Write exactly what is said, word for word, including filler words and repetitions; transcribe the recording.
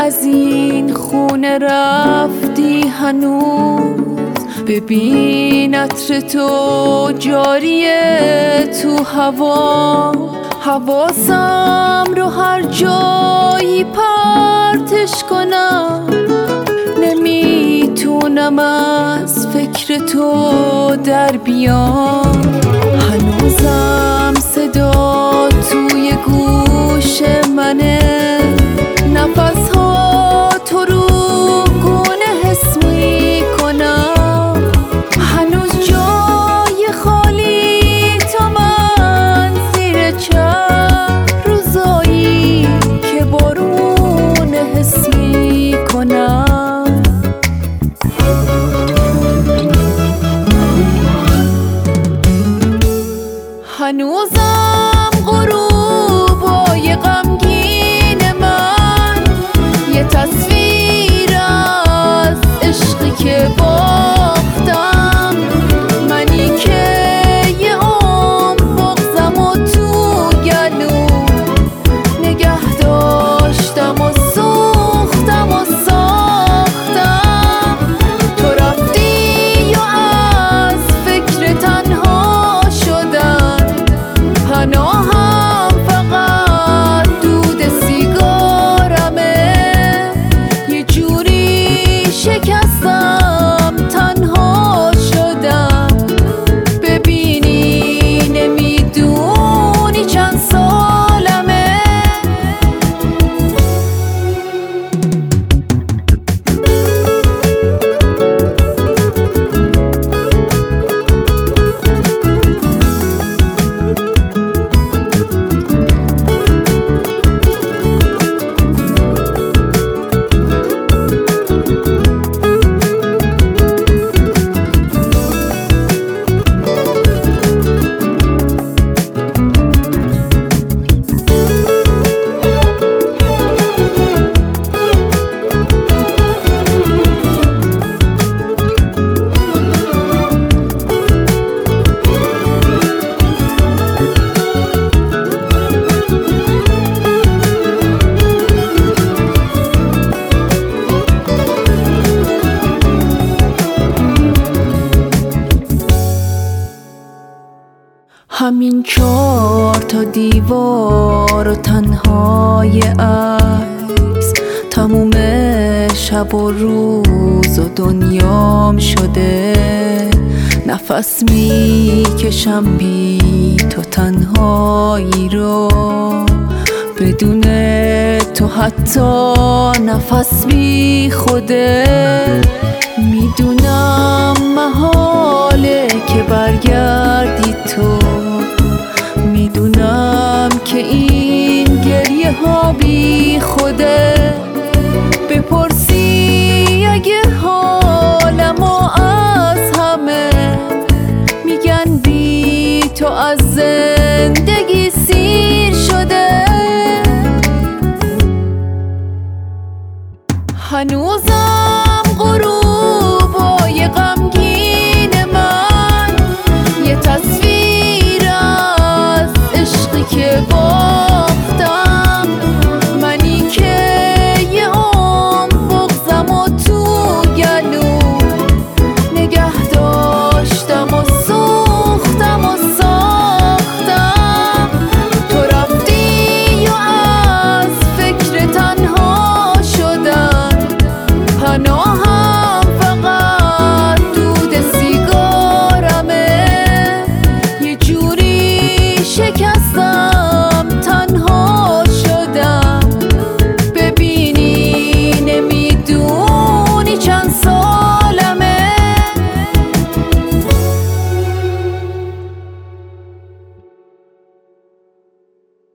از این خونه رفتی هنوز، ببین عطر تو جاریه تو هوا. حواسم رو هر جایی پرتش کنم، نمیتونم از فکر تو در بیام. هنوزم صدا توی گوش منه، نفس ها تو رو گونه حس میکنم. هنوز جای خالی تا من زیر چتر، روزایی که بارون حس میکنم. هنوزم غروبای غمگین من یه تصویر از عشقی که باختم. منی که یه عمر بغضم و تو گلو نگه داشتم و سوختم و ساختم. تو رفتی و از فکر تنها شدم، پناهم فقط دود سیگارمه. یه جوری شکستم تنها شدم، ببینی نمیدونی چند سالمه. همین چهار تا دیوار و تنهای عکس، تموم شب و روز و دنیام شده. نفس میکشم بی تو تنهایی رو، بدون تو حتی نفس بی خوده. میدونم محاله که برگردی تو، میدونم که این گریه ها بی خوده. بپرسی اگه حالمو از همه، میگن بی تو از زندگی سیر شده. هنوزم